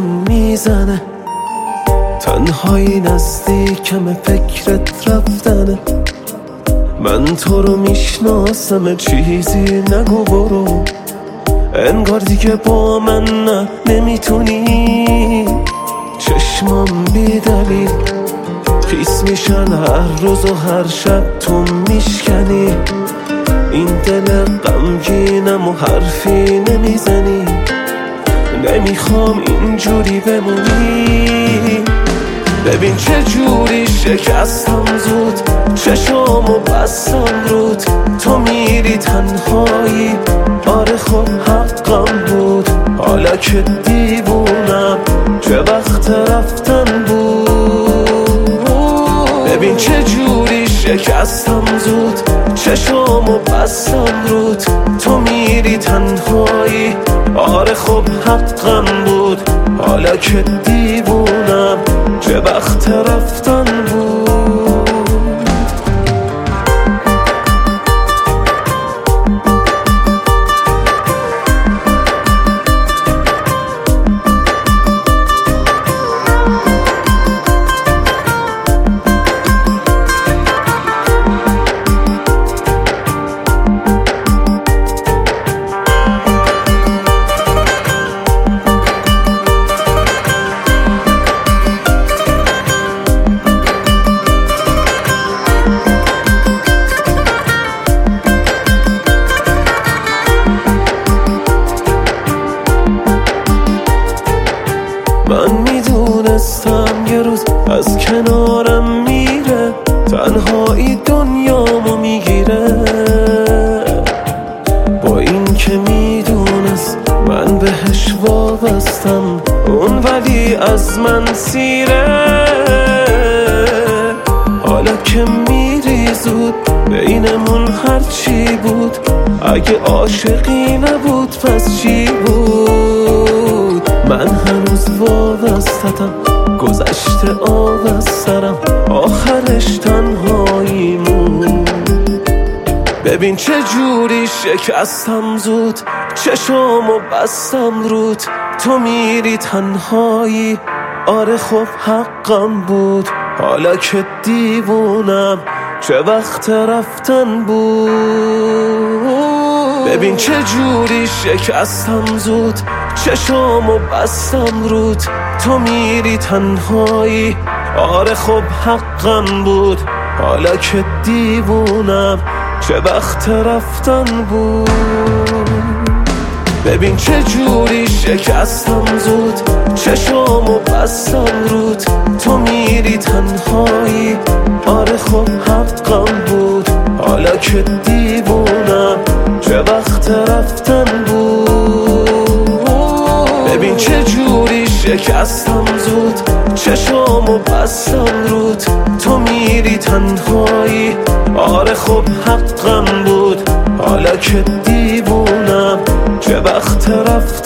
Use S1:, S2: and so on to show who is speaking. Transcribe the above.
S1: میزنه، تنهایی نزدیکم فکرت رفتنه. من تو رو میشناسم چیزی نگو برو، انگار دیگه با من نه نمیتونی. چشمام بیدلیل خیس میشن هر روز و هر شب تو میشکنی. این دل غمگینم و حرفی نمیزنی، نمیخوام اینجوری بمونی. ببین چه جوری شکستم زود، چشامو بستم رود. تو میری تنهایی، آره خب حقم بود. حالا که دیوونم چه وقت رفتن بود. ببین چه جوری شکستم زود، چشامو بستم رود. تو میری تنهایی، آره خب حقم بود. حالا که دیوونم چه وقت رفتن بود. من میدونستم یه روز از کنارم میره، تنهایی دنیامو میگیره. با این که میدونست من بهش وابستم، اون ولی از من سیره. حالا که میری زود بینمون هرچی بود، اگه عاشقی نبود پس چی بود؟ من هنوز وابستم، گذشته آب از سرم، آخرش تنهاییمون. ببین چه جوری شکستم زود، چشامو بستم رود. تو میری تنهایی، آره خب حقم بود. حالا که دیوونم چه وقت رفتن بود. ببین چه جوری شکستم زود، چشامو بستم رود. تو میری تنهایی، آره خب حقم بود. حالا که دیوونم چه وقت رفتن بود. ببین چه جوری شکستم زود، چشامو بستم رود. تو میری تنهایی، آره خب حقم بود. حالا که دیوونم چه وقت رفتن بود. ببین چه جوری شکستم زود، چشامو بستم رود. تو میری تنهایی، آره خب حقم بود. حالا که دیوونم چه وقت رفتن